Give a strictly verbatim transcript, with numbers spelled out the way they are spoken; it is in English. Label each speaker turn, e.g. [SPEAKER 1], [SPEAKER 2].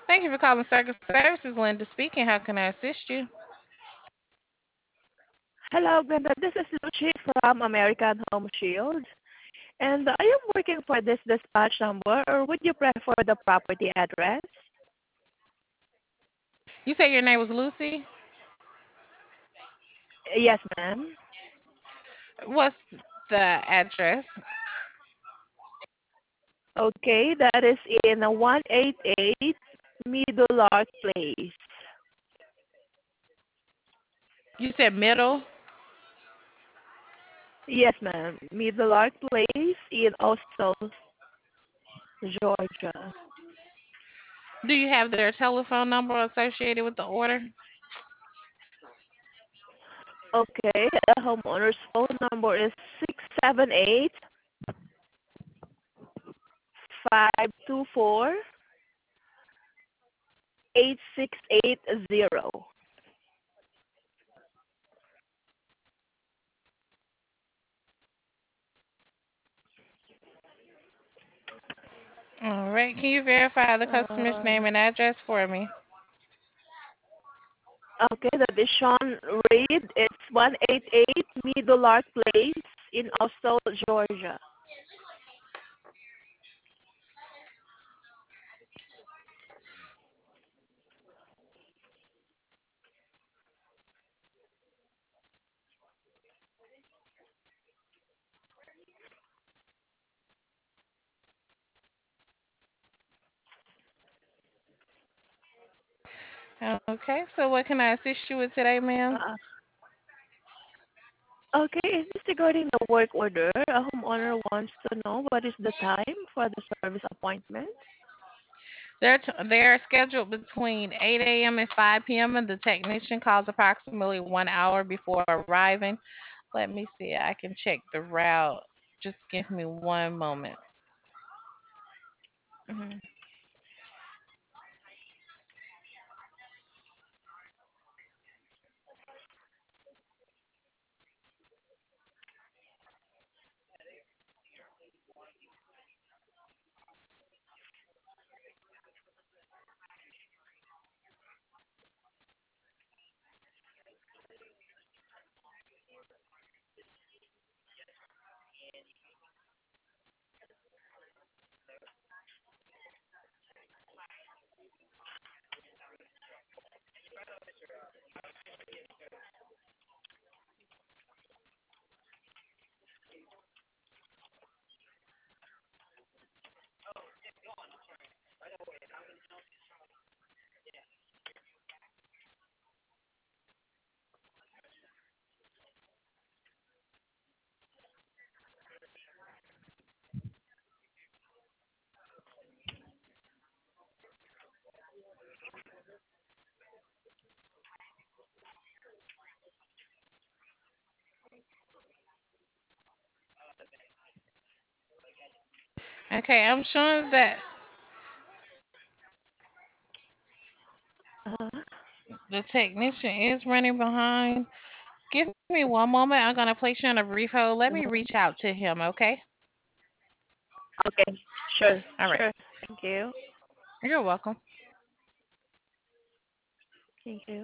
[SPEAKER 1] Thank you for calling Circus Services. Linda speaking. How can I assist you?
[SPEAKER 2] Hello, Glenda. This is Lucy from American Home Shield. And are you working for this dispatch number or would you prefer the property address?
[SPEAKER 1] You say your name was Lucy?
[SPEAKER 2] Yes, ma'am.
[SPEAKER 1] What's the address?
[SPEAKER 2] Okay, that is in one eighty-eight Middle Ark Place.
[SPEAKER 1] You said middle.
[SPEAKER 2] Yes, ma'am. Middle Ark Place in Austell, Georgia.
[SPEAKER 1] Do you have their telephone number associated with the order?
[SPEAKER 2] Okay, the homeowner's phone number is six seven eight, five two four, eight six eight zero.
[SPEAKER 1] All right. Can you verify the customer's
[SPEAKER 2] Uh,
[SPEAKER 1] name and address for me?
[SPEAKER 2] Okay, that is Sean Reed. It's one eighty-eight Middle Ark Place in Austell, Georgia.
[SPEAKER 1] Okay. So what can I assist you with today, ma'am?
[SPEAKER 2] Uh, okay, is this regarding the work order? A homeowner wants to know what is the time for the service appointment.
[SPEAKER 1] They're t- they're scheduled between eight a m and five p m and the technician calls approximately one hour before arriving. Let me see. I can check the route. Just give me one moment.
[SPEAKER 2] Mhm.
[SPEAKER 1] Okay, I'm showing that
[SPEAKER 2] Uh-huh.
[SPEAKER 1] the technician is running behind. Give me one moment. I'm gonna place you on a brief hold. Let me
[SPEAKER 2] Uh-huh.
[SPEAKER 1] reach out to him. Okay.
[SPEAKER 2] Okay, sure,
[SPEAKER 1] All right.
[SPEAKER 2] sure. Thank you.
[SPEAKER 1] You're welcome.
[SPEAKER 2] Thank you.